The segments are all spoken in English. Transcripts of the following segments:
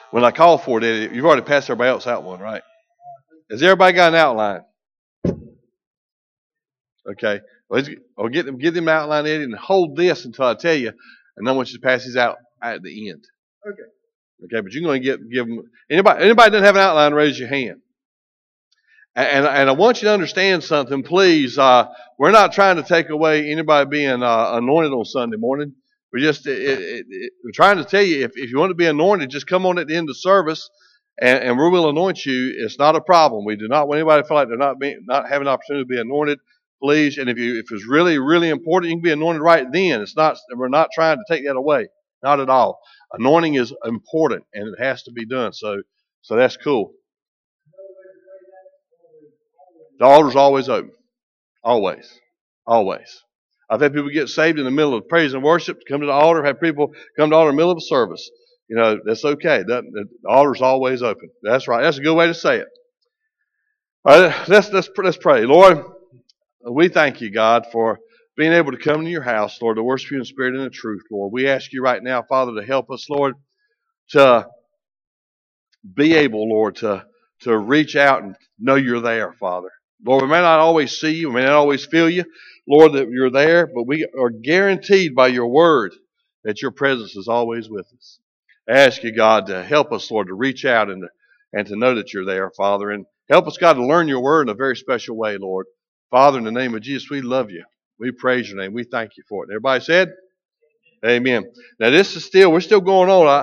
When I call for it, you've already passed everybody else out one, right? Has everybody got an outline? Okay. Well, get them outline in and hold this until I tell you, and then I want you to pass these out at the end. Okay, but you're going to give them. Anybody doesn't have an outline, raise your hand. And I want you to understand something, please. We're not trying to take away anybody being anointed on Sunday morning. We're trying to tell you, if you want to be anointed, just come on at the end of service, and we will anoint you. It's not a problem. We do not want anybody to feel like they're not having an opportunity to be anointed. Please, and if it's really, really important, you can be anointed right then. We're not trying to take that away. Not at all. Anointing is important, and it has to be done. So that's cool. The altar's always open. Always. Always. I've had people get saved in the middle of praise and worship, come to the altar, have people come to the altar in the middle of a service. That's okay. The altar's always open. That's right. That's a good way to say it. All right, let's pray. Lord, we thank you, God, for being able to come to your house, Lord, to worship you in spirit and in truth, Lord. We ask you right now, Father, to help us, Lord, to be able, Lord, to reach out and know you're there, Father. Lord, we may not always see you, we may not always feel you, Lord, that you're there, but we are guaranteed by your word that your presence is always with us. I ask you, God, to help us, Lord, to reach out and to know that you're there, Father, and help us, God, to learn your word in a very special way, Lord. Father, in the name of Jesus, we love you. We praise your name. We thank you for it. Everybody said? Amen. Now, we're still going on.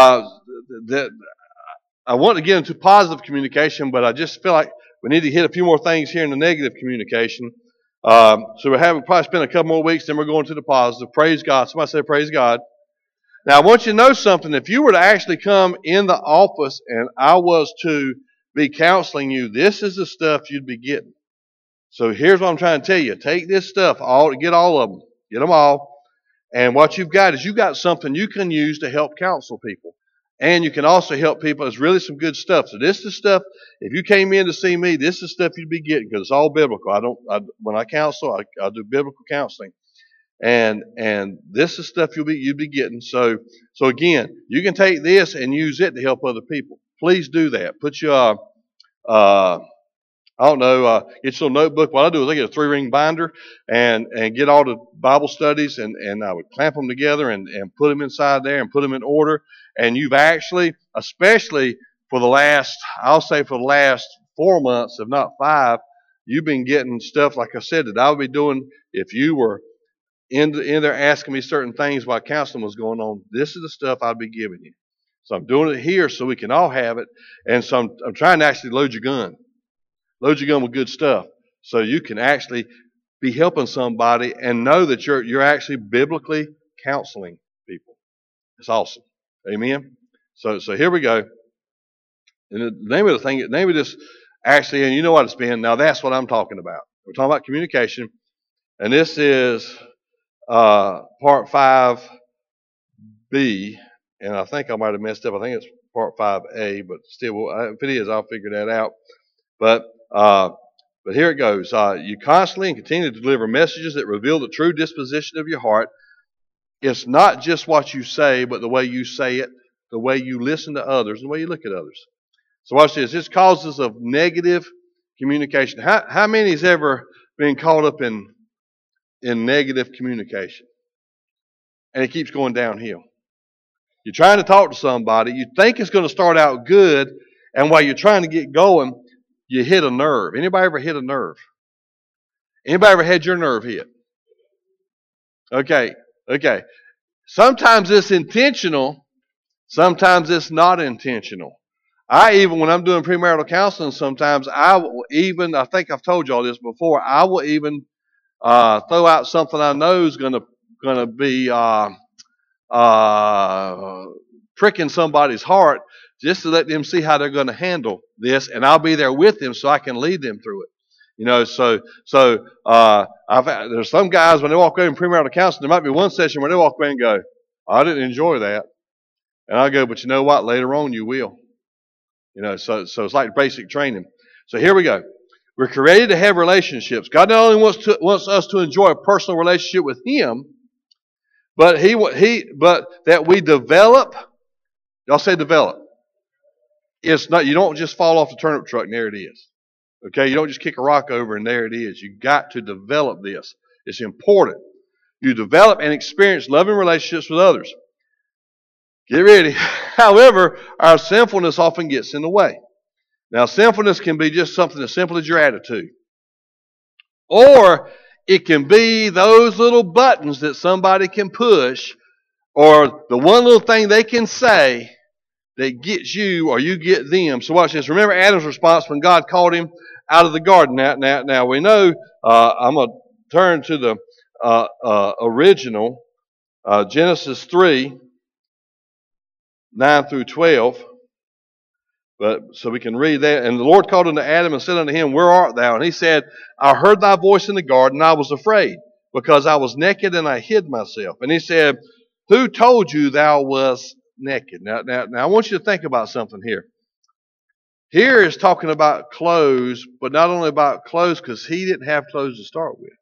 I want to get into positive communication, but I just feel like we need to hit a few more things here in the negative communication. So we're probably spend a couple more weeks, then we're going to the positive. Praise God. Somebody say praise God. Now, I want you to know something. If you were to actually come in the office and I was to be counseling you, this is the stuff you'd be getting. So here's what I'm trying to tell you. Take this stuff, get all of them. Get them all. And what you've got is you've got something you can use to help counsel people. And you can also help people. It's really some good stuff. So this is stuff, if you came in to see me, this is stuff you'd be getting because it's all biblical. When I counsel, I do biblical counseling. And this is stuff you'd be getting. So again, you can take this and use it to help other people. Please do that. Put your, get your notebook. What I do is I get a 3-ring binder and get all the Bible studies and I would clamp them together and put them inside there and put them in order. And you've actually, especially for the last 4 months, if not 5, you've been getting stuff, like I said, that I would be doing if you were in there asking me certain things while counseling was going on. This is the stuff I'd be giving you. So I'm doing it here so we can all have it. And so I'm trying to actually load your gun. Load your gun with good stuff so you can actually be helping somebody and know that you're actually biblically counseling people. It's awesome. Amen. So here we go. And the name of this actually, and you know what it's been. Now that's what I'm talking about. We're talking about communication. And this is part 5B. And I think I might have messed up. I think it's part 5A, but still, if it is, I'll figure that out. But here it goes. You constantly and continue to deliver messages that reveal the true disposition of your heart. It's not just what you say, but the way you say it, the way you listen to others, and the way you look at others. So watch this. This causes of negative communication. How many has ever been caught up in negative communication? And it keeps going downhill. You're trying to talk to somebody. You think it's going to start out good, and while you're trying to get going, you hit a nerve. Anybody ever hit a nerve? Anybody ever had your nerve hit? Okay. Sometimes it's intentional. Sometimes it's not intentional. When I'm doing premarital counseling, sometimes I think I've told you all this before, I will even throw out something I know is going to be pricking somebody's heart just to let them see how they're going to handle this, and I'll be there with them so I can lead them through it. There's some guys when they walk away in premarital counseling, there might be one session where they walk away and go, I didn't enjoy that. And I go, but you know what? Later on you will. So it's like basic training. So here we go. We're created to have relationships. God not only wants us to enjoy a personal relationship with Him, but that we develop. Y'all say develop. It's not, you don't just fall off the turnip truck and there it is. Okay, you don't just kick a rock over and there it is. You got to develop this. It's important. You develop and experience loving relationships with others. Get ready. However, our sinfulness often gets in the way. Now, sinfulness can be just something as simple as your attitude. Or it can be those little buttons that somebody can push, or the one little thing they can say that gets you or you get them. So watch this. Remember Adam's response when God called him out of the garden. Now we know, I'm going to turn to the original, Genesis 3, 9 through 12. But so we can read that. And the Lord called unto Adam and said unto him, Where art thou? And he said, I heard thy voice in the garden, and I was afraid, because I was naked and I hid myself. And he said, Who told you thou wast naked? Now I want you to think about something here. Here is talking about clothes, but not only about clothes, because he didn't have clothes to start with.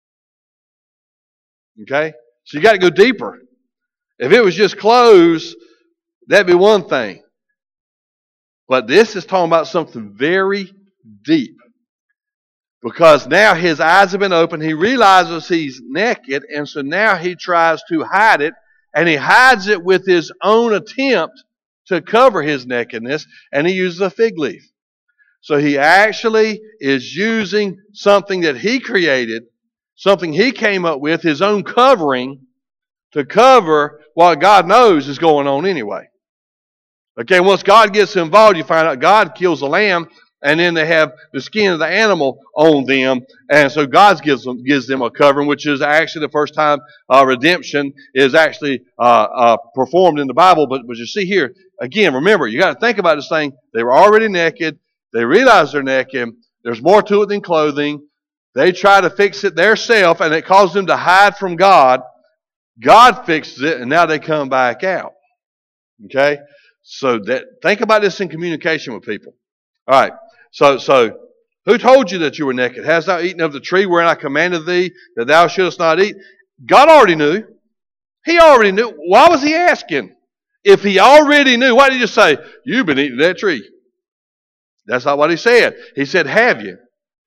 Okay? So you got to go deeper. If it was just clothes, that'd be one thing. But this is talking about something very deep. Because now his eyes have been opened. He realizes he's naked. And so now he tries to hide it. And he hides it with his own attempt to cover his nakedness. And he uses a fig leaf. So he actually is using something that he created, something he came up with, his own covering, to cover what God knows is going on anyway. Okay, once God gets involved, you find out God kills a lamb, and then they have the skin of the animal on them, and so God gives them a covering, which is actually the first time redemption is actually performed in the Bible. But you see here, again, remember, you got to think about this thing. They were already naked. They realize they're naked. There's more to it than clothing. They try to fix it themselves, and it causes them to hide from God. God fixes it, and now they come back out. Okay? So think about this in communication with people. All right. So who told you that you were naked? Hast thou eaten of the tree wherein I commanded thee that thou shouldest not eat? God already knew. He already knew. Why was he asking? If he already knew, why did he just say, You've been eating that tree? That's not what he said. He said, Have you?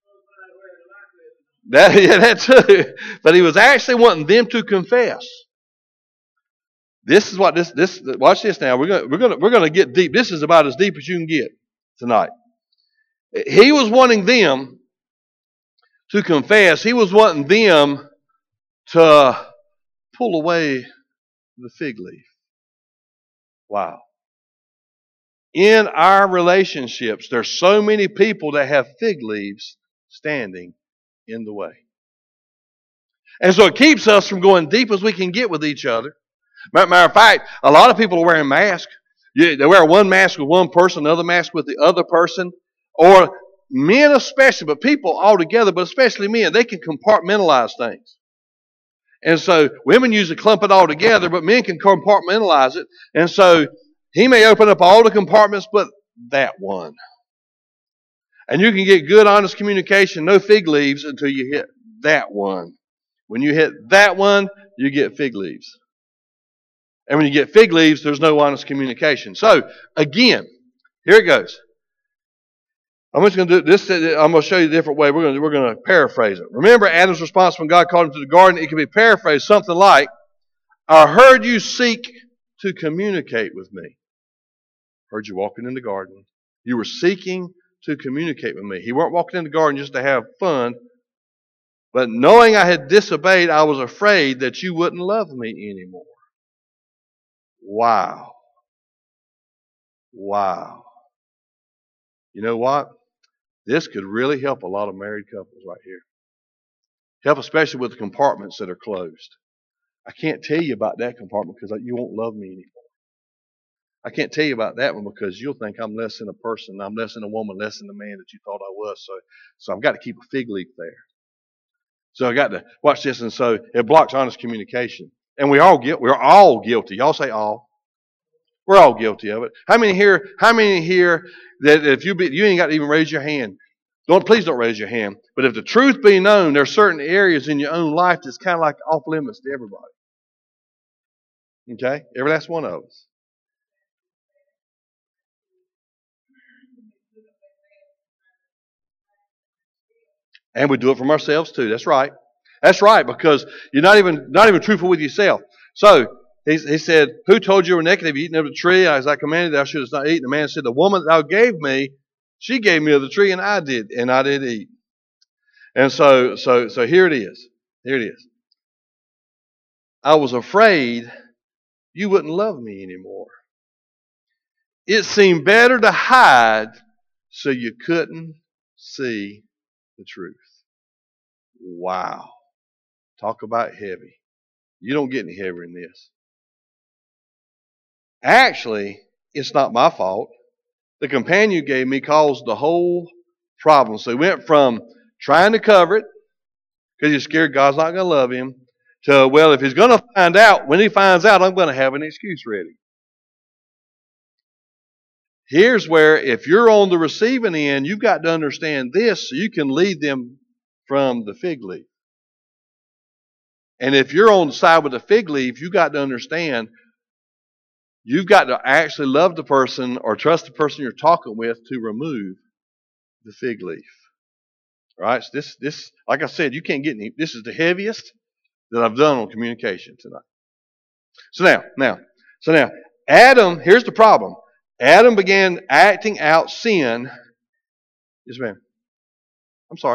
That too. But he was actually wanting them to confess. This is what this. Watch this now. We're gonna get deep. This is about as deep as you can get tonight. He was wanting them to confess. He was wanting them to pull away the fig leaf. Wow. In our relationships, there's so many people that have fig leaves standing in the way. And so it keeps us from going deep as we can get with each other. Matter of fact, a lot of people are wearing masks. They wear one mask with one person, another mask with the other person. Or men especially, but people altogether, but especially men, they can compartmentalize things. And so women usually clump it all together, but men can compartmentalize it. And so he may open up all the compartments, but that one. And you can get good, honest communication, no fig leaves, until you hit that one. When you hit that one, you get fig leaves. And when you get fig leaves, there's no honest communication. So, again, here it goes. I'm just going to do this. I'm going to show you a different way. We're going to paraphrase it. Remember Adam's response when God called him to the garden? It can be paraphrased something like, I heard you seek to communicate with me. Heard you walking in the garden. You were seeking to communicate with me. He weren't walking in the garden just to have fun. But knowing I had disobeyed, I was afraid that you wouldn't love me anymore. Wow. Wow. You know what? This could really help a lot of married couples right here. Help especially with the compartments that are closed. I can't tell you about that compartment because you won't love me anymore. I can't tell you about that one because you'll think I'm less than a person. I'm less than a woman, less than the man that you thought I was. So I've got to keep a fig leaf there. So I got to watch this. And so it blocks honest communication. And we're all guilty. Y'all say all. We're all guilty of it. How many here that if you ain't got to even raise your hand? Please don't raise your hand. But if the truth be known, there are certain areas in your own life that's kind of like off limits to everybody. Okay? Every last one of us. And we do it from ourselves too. That's right. That's right, because you're not even truthful with yourself. So he said, "Who told you were naked? Have you eaten of the tree as I commanded thou shouldest not eat?" And the man said, "The woman that thou gave me, she gave me of the tree, and I did eat." And so here it is. Here it is. I was afraid you wouldn't love me anymore. It seemed better to hide so you couldn't see the truth. Wow. Talk about heavy. You don't get any heavier than this. Actually, it's not my fault. The companion you gave me caused the whole problem. So he went from trying to cover it because he's scared God's not going to love him to, well, if he's going to find out, when he finds out, I'm going to have an excuse ready. Here's where, if you're on the receiving end, you've got to understand this so you can lead them from the fig leaf. And if you're on the side with the fig leaf, you've got to understand you've got to actually love the person or trust the person you're talking with to remove the fig leaf. All right? So this, like I said, you can't get any. This is the heaviest that I've done on communication tonight. So now, Adam, here's the problem. Adam began acting out sin. Yes, ma'am. I'm sorry.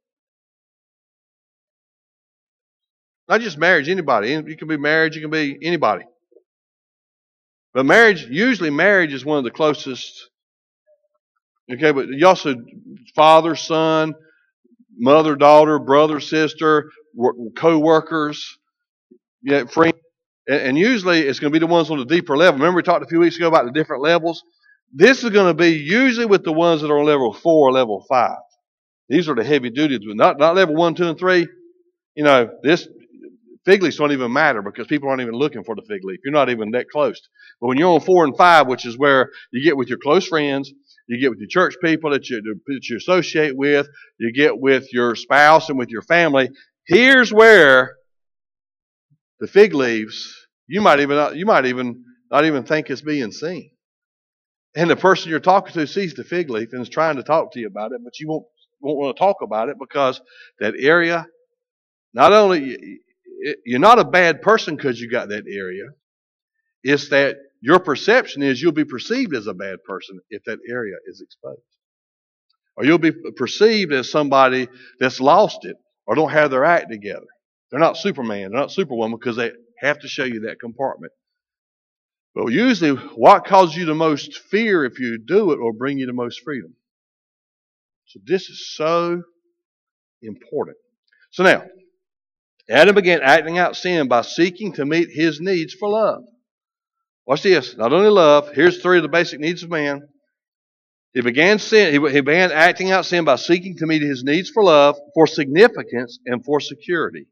Not just marriage, anybody. You can be married, you can be anybody. But usually marriage is one of the closest. Okay, but you also father, son, mother, daughter, brother, sister, co-workers, friends. And usually it's going to be the ones on the deeper level. Remember we talked a few weeks ago about the different levels? This is going to be usually with the ones that are on level 4 or level 5. These are the heavy duties. Not level 1, 2, and 3. This fig leaves don't even matter because people aren't even looking for the fig leaf. You're not even that close. But when you're on 4 and 5, which is where you get with your close friends, you get with your church people that you associate with, you get with your spouse and with your family, here's where the fig leaves, you might even not even think it's being seen. And the person you're talking to sees the fig leaf and is trying to talk to you about it, but you won't want to talk about it because that area, not only, you're not a bad person because you got that area, it's that your perception is you'll be perceived as a bad person if that area is exposed. Or you'll be perceived as somebody that's lost it or don't have their act together. They're not Superman, they're not Superwoman because they have to show you that compartment. But usually what causes you the most fear if you do it will bring you the most freedom. So this is so important. So now, Adam began acting out sin by seeking to meet his needs for love. Watch this. Not only love, here's 3 of the basic needs of man. He began acting out sin by seeking to meet his needs for love, for significance, and for security.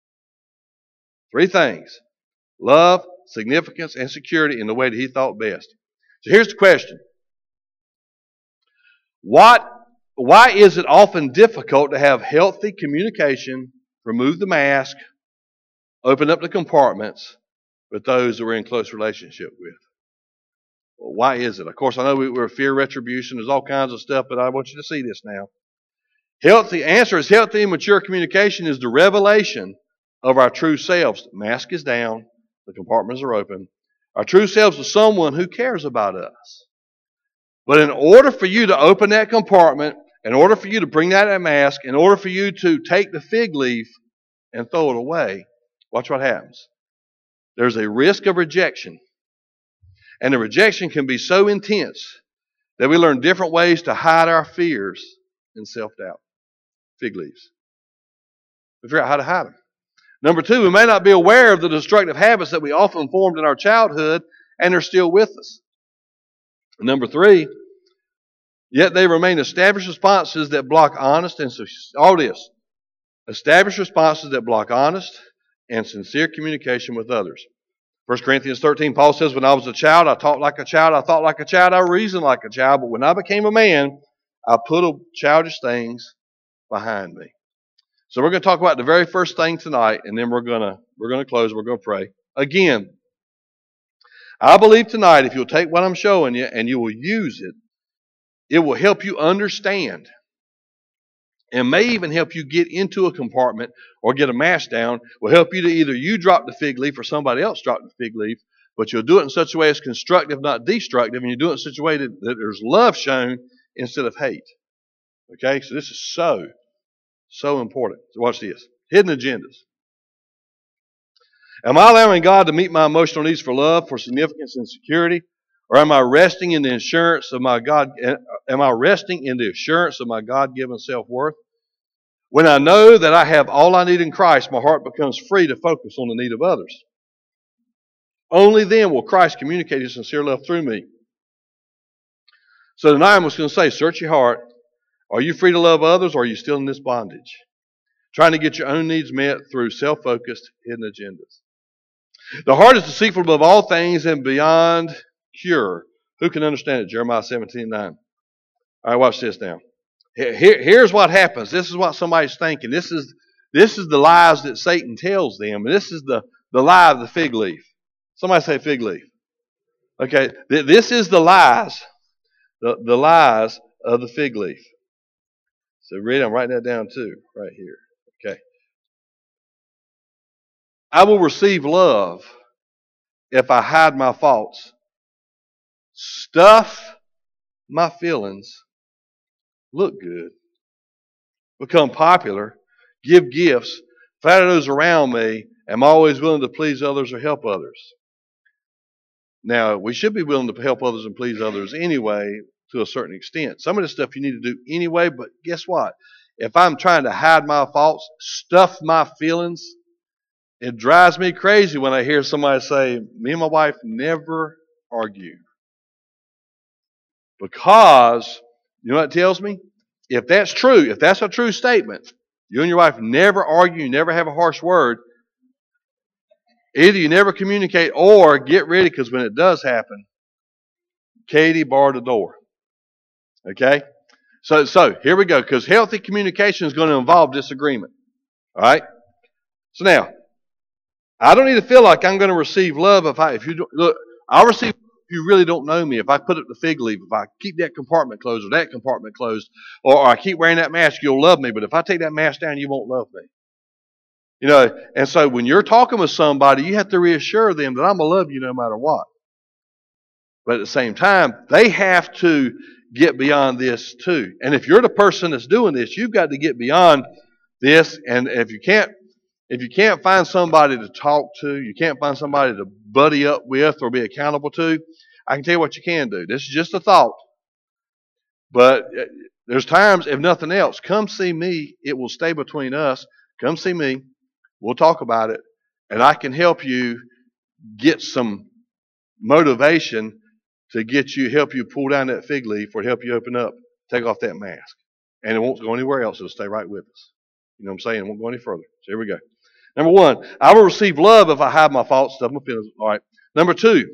3 things. Love, significance, and security in the way that he thought best. So here's the question. Why is it often difficult to have healthy communication, remove the mask, open up the compartments with those that we're in close relationship with? Well, why is it? Of course, I know we're fear retribution. There's all kinds of stuff, but I want you to see this now. Healthy and mature communication is the revelation of our true selves. The mask is down. The compartments are open. Our true selves is someone who cares about us. But in order for you to open that compartment, in order for you to bring that mask, in order for you to take the fig leaf and throw it away, watch what happens. There's a risk of rejection. And the rejection can be so intense that we learn different ways to hide our fears and self-doubt. Fig leaves. We figure out how to hide them. Number 2, we may not be aware of the destructive habits that we often formed in our childhood and are still with us. Number 3, yet they remain established responses that block honest and all this. Established responses that block honest and sincere communication with others. 1 Corinthians 13, Paul says, when I was a child, I talked like a child, I thought like a child, I reasoned like a child, but when I became a man, I put childish things behind me. So we're going to talk about the very first thing tonight, and then we're going to close. We're going to pray. Again, I believe tonight if you'll take what I'm showing you and you will use it, it will help you understand and may even help you get into a compartment or get a mask down, will help you to either you drop the fig leaf or somebody else drop the fig leaf, but you'll do it in such a way as constructive, not destructive, and you do it in such a way that there's love shown instead of hate. Okay, so this is so important. So watch this. Hidden agendas. Am I allowing God to meet my emotional needs for love, for significance and security? Or am I resting in the assurance of my God? Am I resting in the assurance of my God-given self-worth? When I know that I have all I need in Christ, my heart becomes free to focus on the need of others. Only then will Christ communicate His sincere love through me. So tonight I'm just going to say, search your heart. Are you free to love others, or are you still in this bondage? Trying to get your own needs met through self-focused hidden agendas. The heart is deceitful above all things and beyond cure. Who can understand it? Jeremiah 17:9. All right, watch this now. Here's what happens. This is what somebody's thinking. This is the lies that Satan tells them. And this is the lie of the fig leaf. Somebody say fig leaf. Okay, this is the lies. The lies of the fig leaf. So read, I'm writing that down too, right here. Okay. I will receive love if I hide my faults, stuff my feelings, look good, become popular, give gifts, flatter those around me, am always willing to please others or help others. Now, we should be willing to help others and please others anyway, to a certain extent. Some of this stuff you need to do anyway, but guess what? If I'm trying to hide my faults, stuff my feelings, it drives me crazy when I hear somebody say, me and my wife never argue. Because, you know what it tells me? If that's true, if that's a true statement, you and your wife never argue, you never have a harsh word, either you never communicate or get ready, because when it does happen, Katie barred the door. Okay? So here we go, because healthy communication is going to involve disagreement. All right? So now, I don't need to feel like I'm going to receive love if you don't, look, I'll receive love if you really don't know me. If I put up the fig leaf, if I keep that compartment closed or that compartment closed, or I keep wearing that mask, you'll love me. But if I take that mask down, you won't love me. You know, and so when you're talking with somebody, you have to reassure them that I'm going to love you no matter what. But at the same time, they have to get beyond this too. And if you're the person that's doing this, you've got to get beyond this. And if you can't find somebody to talk to, you can't find somebody to buddy up with or be accountable to, I can tell you what you can do. This is just a thought. But there's times, if nothing else, come see me. It will stay between us. Come see me. We'll talk about it. And I can help you get some motivation to help you pull down that fig leaf or help you open up, take off that mask. And it won't go anywhere else. It'll stay right with us. You know what I'm saying? It won't go any further. So here we go. Number one, I will receive love if I hide my faults, stuff my feelings. All right. Number two,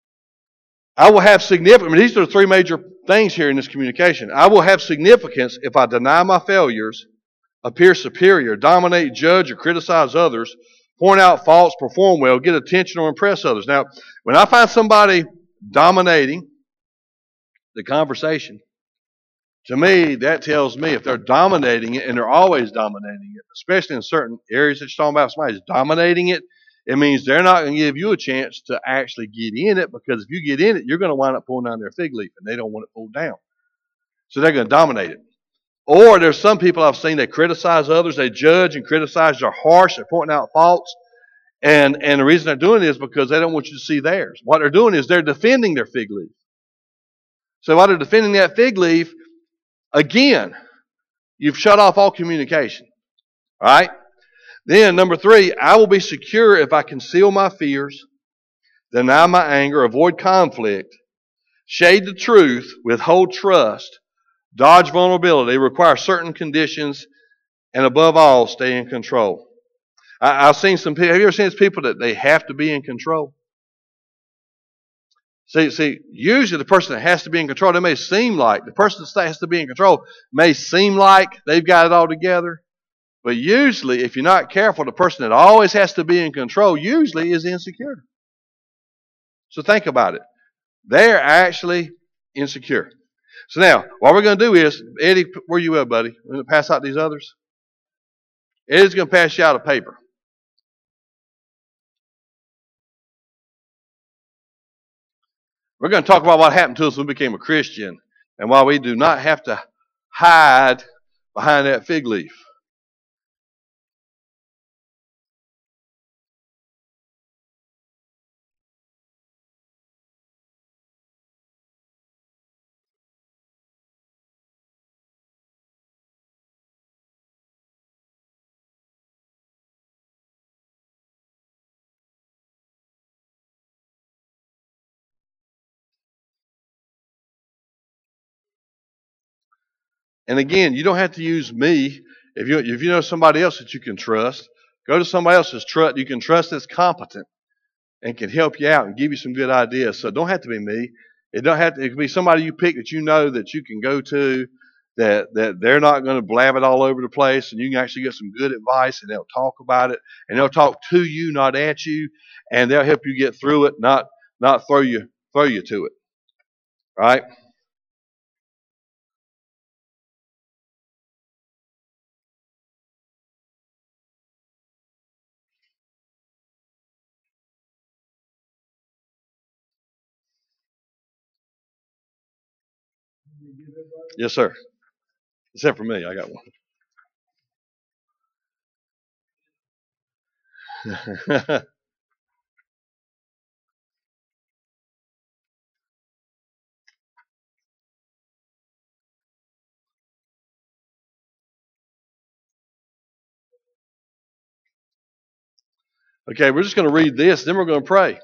I will have significance. These are the three major things here in this communication. I will have significance if I deny my failures, appear superior, dominate, judge, or criticize others, point out faults, perform well, get attention, or impress others. Now, when I find somebody dominating the conversation, to me, that tells me if they're dominating it, and they're always dominating it, especially in certain areas that you're talking about, somebody's dominating it, it means they're not going to give you a chance to actually get in it, because if you get in it, you're going to wind up pulling down their fig leaf, and they don't want it pulled down. So they're going to dominate it. Or there's some people I've seen, they criticize others, they judge and criticize, they're harsh, they're pointing out faults, and the reason they're doing it is because they don't want you to see theirs. What they're doing is they're defending their fig leaf. So while they're defending that fig leaf, again, you've shut off all communication. All right? Then, number three, I will be secure if I conceal my fears, deny my anger, avoid conflict, shade the truth, withhold trust, dodge vulnerability, require certain conditions, and above all, stay in control. I've seen some people, have you ever seen these people that they have to be in control? See, usually the person that has to be in control, the person that has to be in control may seem like they've got it all together. But usually, if you're not careful, the person that always has to be in control usually is insecure. So think about it. They're actually insecure. So now, what we're going to do is, Eddie, where you at, buddy? We're going to pass out these others. Eddie's going to pass you out a paper. We're going to talk about what happened to us when we became a Christian and why we do not have to hide behind that fig leaf. And again, you don't have to use me. If you know somebody else that you can trust, go to somebody else you can trust that's competent and can help you out and give you some good ideas. So it don't have to be me. It can be somebody you pick that you know that you can go to, that they're not going to blab it all over the place, and you can actually get some good advice, and they'll talk about it, and they'll talk to you, not at you, and they'll help you get through it, not throw you to it. Right? Yes, sir. Except for me, I got one. Okay, we're just going to read this, then we're going to pray.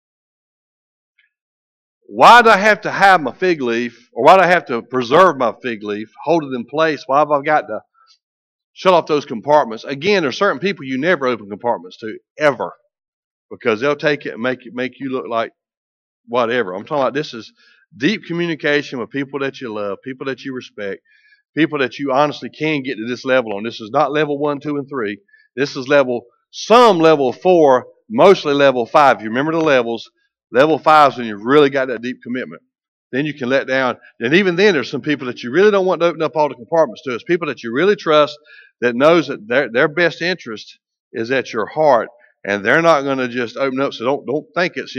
Why do I have to hide my fig leaf, or why do I have to preserve my fig leaf, hold it in place? Why have I got to shut off those compartments? Again, there's certain people you never open compartments to, ever, because they'll take it and make you look like whatever. I'm talking about this is deep communication with people that you love, people that you respect, people that you honestly can get to this level on. This is not level 1, 2, and 3. This is some level 4, mostly level 5. You remember the levels. Level 5 is when you've really got that deep commitment. Then you can let down. And even then, there's some people that you really don't want to open up all the compartments to. It's people that you really trust that knows that their best interest is at your heart, and they're not going to just open up. So don't think it's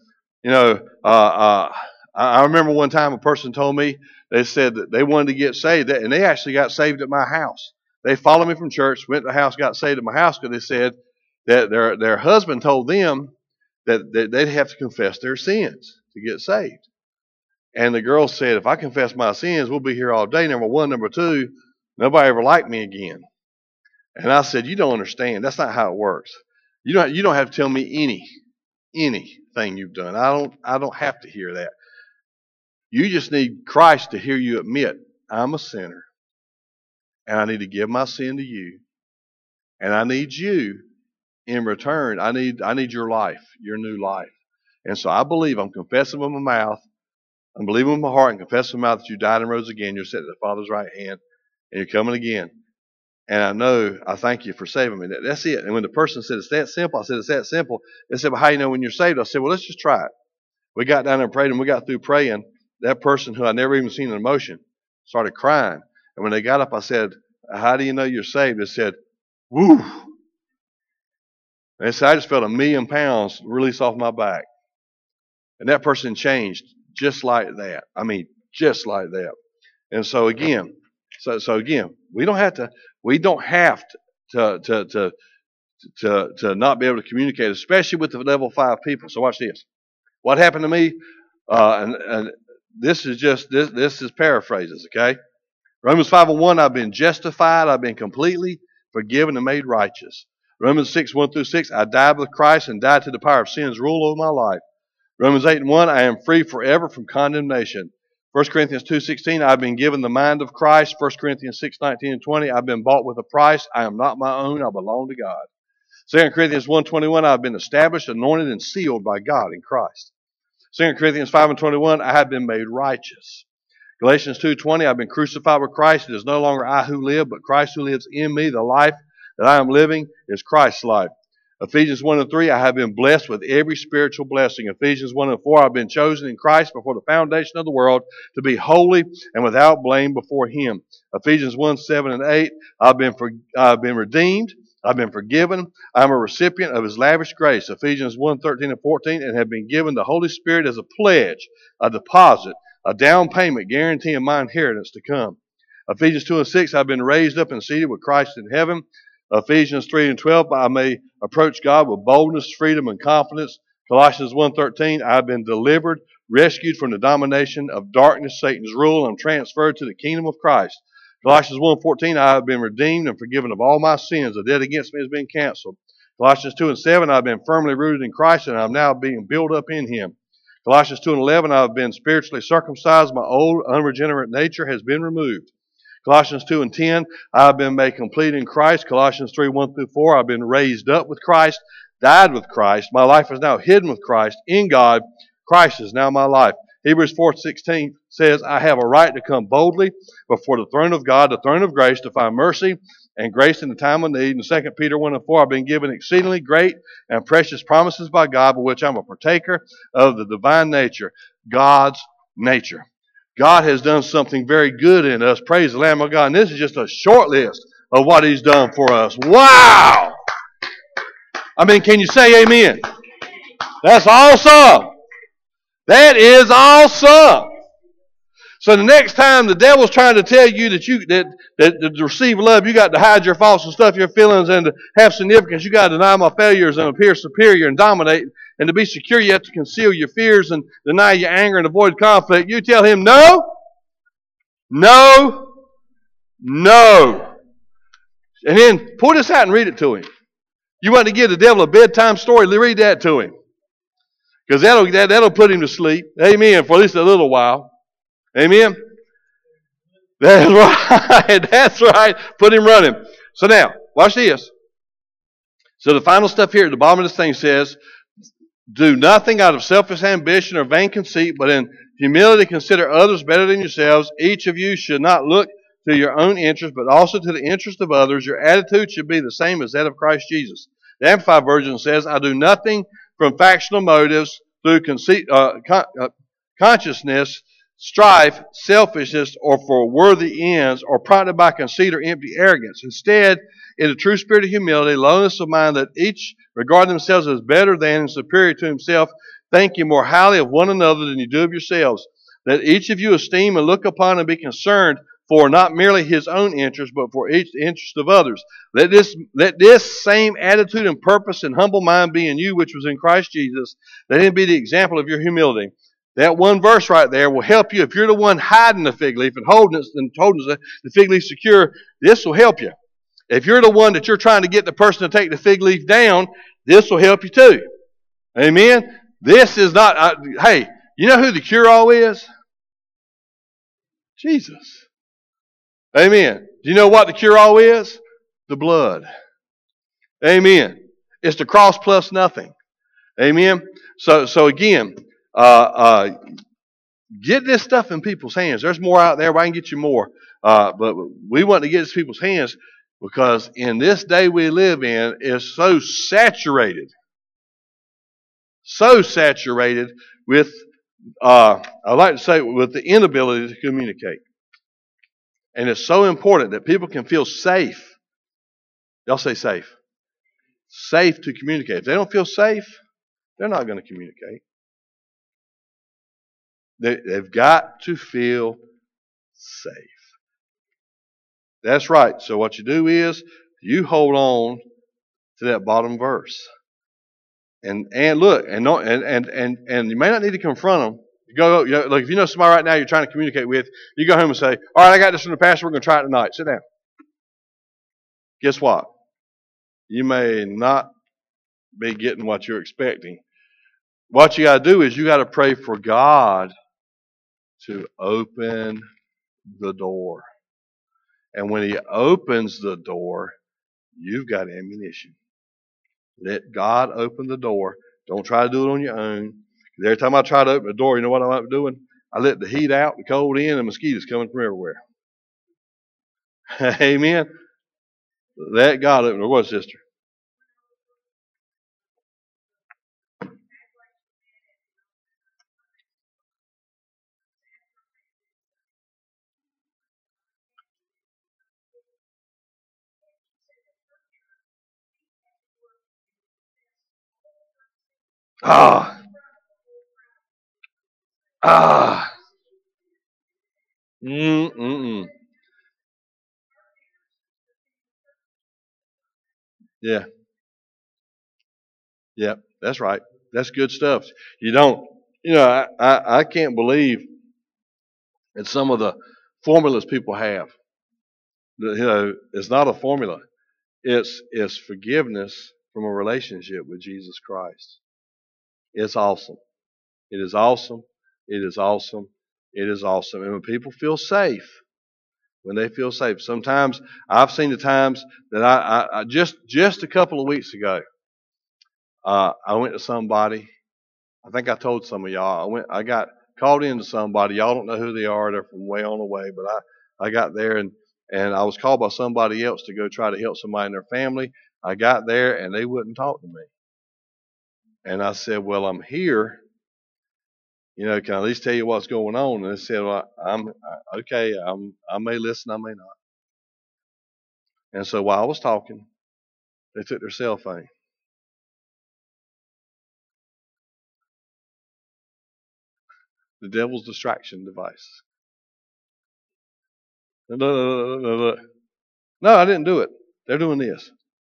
I remember one time a person told me they said that they wanted to get saved, and they actually got saved at my house. They followed me from church, went to the house, got saved at my house because they said that their husband told them that they'd have to confess their sins to get saved. And the girl said, if I confess my sins, we'll be here all day, number one. Number two, nobody ever liked me again. And I said, you don't understand. That's not how it works. You don't have to tell me anything you've done. I don't have to hear that. You just need Christ to hear you admit, I'm a sinner, and I need to give my sin to you. And I need you in return. I need your life, your new life. And so I believe I'm confessing with my mouth, I'm believing with my heart and confessing with my mouth that you died and rose again. You're sitting at the Father's right hand, and you're coming again. And I thank you for saving me. That's it. And when the person said, it's that simple, I said, it's that simple. They said, well, how do you know when you're saved? I said, well, let's just try it. We got down there and prayed, and we got through praying. That person who I never even seen in emotion started crying. And when they got up, I said, how do you know you're saved? They said, woo. And they said, I just felt 1,000,000 pounds release off my back. And that person changed just like that. I mean, just like that. And so again, we don't have to not be able to communicate, especially with the level 5 people. So watch this. What happened to me? And this is paraphrases, okay? Romans 5:1, I've been justified, I've been completely forgiven and made righteous. Romans 6:1-6, I died with Christ and died to the power of sin's rule over my life. Romans 8:1, I am free forever from condemnation. 1 Corinthians 2:16, I've been given the mind of Christ. 1 Corinthians 6:19-20, I've been bought with a price. I am not my own, I belong to God. 2 Corinthians 1:21, I've been established, anointed, and sealed by God in Christ. 2 Corinthians 5:21, I have been made righteous. Galatians 2:20, I've been crucified with Christ. It is no longer I who live, but Christ who lives in me. The life that I am living is Christ's life. Ephesians 1 and 3, I have been blessed with every spiritual blessing. Ephesians 1 and 4, I've been chosen in Christ before the foundation of the world to be holy and without blame before Him. Ephesians 1, 7 and 8, I've been redeemed. I've been forgiven. I'm a recipient of His lavish grace. Ephesians 1, 13 and 14, and have been given the Holy Spirit as a pledge, a deposit, a down payment guaranteeing my inheritance to come. Ephesians 2 and 6, I've been raised up and seated with Christ in heaven. Ephesians 3 and 12, I may approach God with boldness, freedom, and confidence. Colossians 1:13, I've been delivered, rescued from the domination of darkness, Satan's rule, and transferred to the kingdom of Christ. Colossians 1:14, I have been redeemed and forgiven of all my sins. The debt against me has been canceled. Colossians 2 and 7, I've been firmly rooted in Christ, and I'm now being built up in Him. Colossians 2 and 11, I've been spiritually circumcised. My old unregenerate nature has been removed. Colossians 2 and 10, I've been made complete in Christ. Colossians 3, 1 through 4, I've been raised up with Christ, died with Christ. My life is now hidden with Christ in God. Christ is now my life. Hebrews 4:16 says, I have a right to come boldly before the throne of God, the throne of grace, to find mercy and grace in the time of need. And 2 Peter 1 and 4, I've been given exceedingly great and precious promises by God, by which I'm a partaker of the divine nature, God's nature. God has done something very good in us. Praise the Lamb of God. And this is just a short list of what He's done for us. Wow! I mean, can you say amen? That's awesome. That is awesome. So the next time the devil's trying to tell you that to receive love, you got to hide your faults and stuff, your feelings, and to have significance, you got to deny my failures and appear superior and dominate. And to be secure, you have to conceal your fears and deny your anger and avoid conflict. You tell him no, no, no. And then pull this out and read it to him. You want to give the devil a bedtime story? Read that to him. Because that'll put him to sleep. Amen. For at least a little while. Amen. That's right. That's right. Put him running. So now, watch this. So the final stuff here at the bottom of this thing says, do nothing out of selfish ambition or vain conceit, but in humility consider others better than yourselves. Each of you should not look to your own interest, but also to the interest of others. Your attitude should be the same as that of Christ Jesus. The Amplified Version says, I do nothing from factional motives, through consciousness, strife, selfishness, or for worthy ends, or prompted by conceit or empty arrogance. Instead, in a true spirit of humility, lowliness of mind, that each regard themselves as better than and superior to himself, think you more highly of one another than you do of yourselves. That each of you esteem and look upon and be concerned for not merely his own interest, but for each the interest of others. Let this same attitude and purpose and humble mind be in you, which was in Christ Jesus. Let him be the example of your humility. That one verse right there will help you. If you're the one hiding the fig leaf and holding the fig leaf secure, this will help you. If you're the one that you're trying to get the person to take the fig leaf down, this will help you too. Amen? This is not, hey, you know who the cure-all is? Jesus. Amen. Do you know what the cure-all is? The blood. Amen. It's the cross plus nothing. Amen. So again, get this stuff in people's hands. There's more out there, but I can get you more. But we want to get this in people's hands because in this day we live in is so saturated with, I like to say, with the inability to communicate. And it's so important that people can feel safe. Y'all say safe. Safe to communicate. If they don't feel safe, they're not going to communicate. They've got to feel safe. That's right. So what you do is you hold on to that bottom verse. And look, and you may not need to confront them. Like if you know somebody right now you're trying to communicate with, you go home and say, all right, I got this from the pastor, we're going to try it tonight. Sit down. Guess what? You may not be getting what you're expecting. What you got to do is you got to pray for God to open the door. And when He opens the door, you've got ammunition. Let God open the door. Don't try to do it on your own. Every time I try to open the door, you know what I'm doing? I let the heat out, the cold in, and mosquitoes coming from everywhere. Amen. Let God open the door. What, sister? Ah, ah. Mm. Yeah, yeah, that's right. That's good stuff. You don't, I can't believe at some of the formulas people have. It's not a formula. It's forgiveness from a relationship with Jesus Christ. It's awesome. It is awesome. It is awesome. It is awesome. And when people feel safe, when they feel safe, sometimes I've seen the times that I just a couple of weeks ago, I went to somebody. I think I told some of y'all. I got called into somebody. Y'all don't know who they are. They're from way on away, but I got there and I was called by somebody else to go try to help somebody in their family. I got there and they wouldn't talk to me. And I said, well, I'm here. Can I at least tell you what's going on? And they said, well, I'm okay. I may listen, I may not. And so while I was talking, they took their cell phone. The devil's distraction device. No, I didn't do it. They're doing this.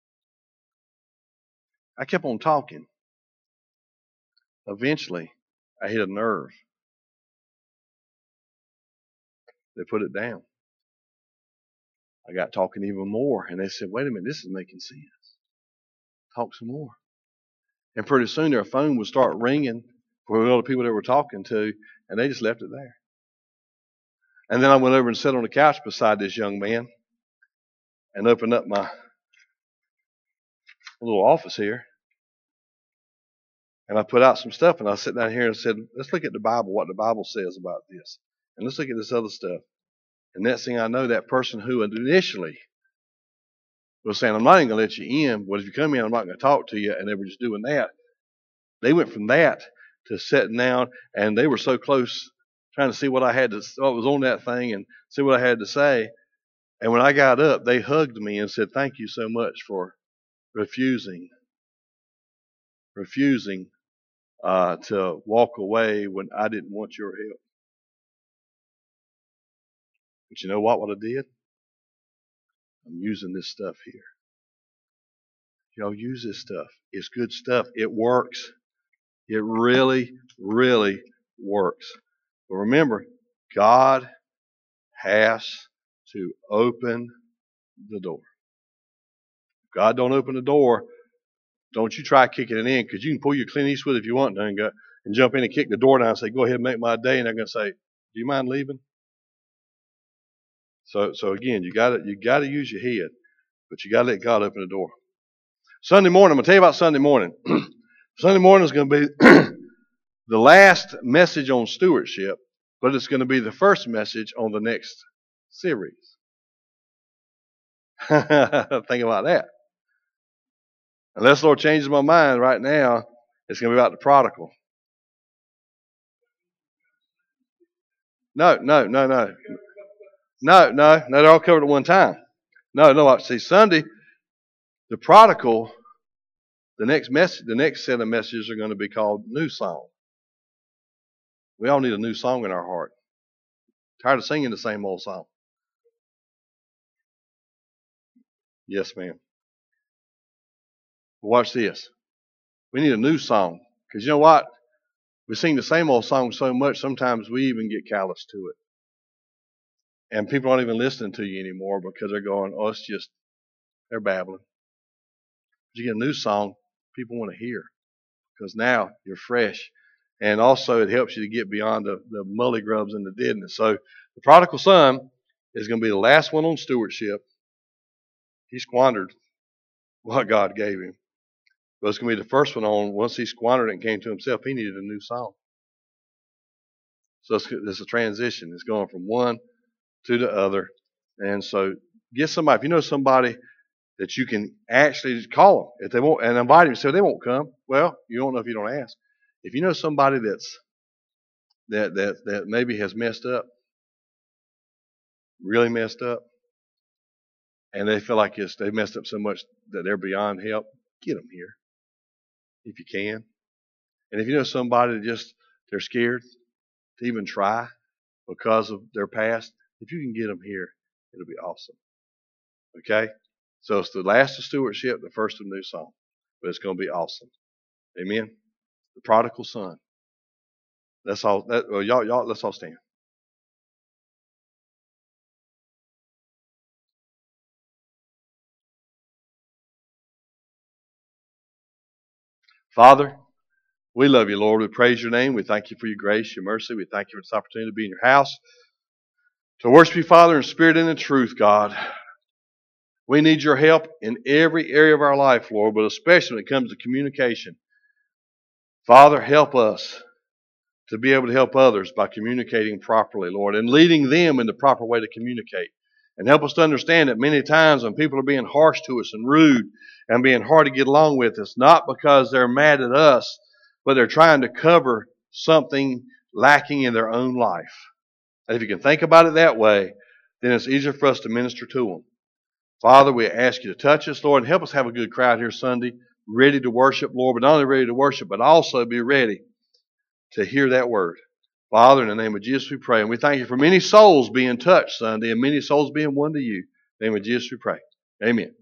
I kept on talking. Eventually, I hit a nerve. They put it down. I got talking even more, and they said, wait a minute, this is making sense. Talk some more. And pretty soon their phone would start ringing for all the people they were talking to, and they just left it there. And then I went over and sat on the couch beside this young man and opened up my little office here. And I put out some stuff, and I sat down here and said, let's look at the Bible, what the Bible says about this. And let's look at this other stuff. And next thing I know, that person who initially was saying, I'm not even going to let you in, but if you come in, I'm not going to talk to you, and they were just doing that. They went from that to sitting down, and they were so close trying to see what what was on that thing and see what I had to say. And when I got up, they hugged me and said, thank you so much for refusing to walk away when I didn't want your help. But you know what I did? I'm using this stuff here. Y'all use this stuff. It's good stuff. It works. It really, really works. But remember, God has to open the door. If God don't open the door, don't you try kicking it in, because you can pull your Clint Eastwood if you want to and jump in and kick the door down and say, go ahead and make my day. And they're going to say, do you mind leaving? So again, you got to use your head, but you got to let God open the door. Sunday morning, I'm going to tell you about Sunday morning. Sunday morning is going to be the last message on stewardship, but it's going to be the first message on the next series. Think about that. Unless the Lord changes my mind right now, it's going to be about the prodigal. No. They're all covered at one time. No. See, Sunday, the prodigal, the next set of messages are going to be called New Song. We all need a new song in our heart. Tired of singing the same old song. Yes, ma'am. Watch this. We need a new song. Because you know what? We sing the same old song so much, sometimes we even get callous to it. And people aren't even listening to you anymore because they're going, oh, they're babbling. But you get a new song, people want to hear. Because now you're fresh. And also it helps you to get beyond the mully grubs and the deadness. So the prodigal son is going to be the last one on stewardship. He squandered what God gave him. But it's going to be the first one on, once he squandered it and came to himself, he needed a new song. So it's a transition. It's going from one to the other. And so get somebody, if you know somebody that you can actually call them if they won't, and invite them, so they won't come. Well, you don't know if you don't ask. If you know somebody that maybe has messed up, really messed up, and they feel like they messed up so much that they're beyond help, get them here if you can. And if you know somebody that they're scared to even try because of their past, if you can get them here, it'll be awesome. Okay? So it's the last of stewardship, the first of new song. But it's going to be awesome. Amen? The prodigal son. That's all. Y'all, let's all stand. Father, we love you, Lord. We praise your name. We thank you for your grace, your mercy. We thank you for this opportunity to be in your house, to worship you, Father, in spirit and in truth, God. We need your help in every area of our life, Lord, but especially when it comes to communication. Father, help us to be able to help others by communicating properly, Lord, and leading them in the proper way to communicate. And help us to understand that many times when people are being harsh to us and rude and being hard to get along with, it's not because they're mad at us, but they're trying to cover something lacking in their own life. And if you can think about it that way, then it's easier for us to minister to them. Father, we ask you to touch us, Lord, and help us have a good crowd here Sunday, ready to worship, Lord, but not only ready to worship, but also be ready to hear that word. Father, in the name of Jesus we pray. And we thank you for many souls being touched Sunday and many souls being won to you. In the name of Jesus we pray. Amen.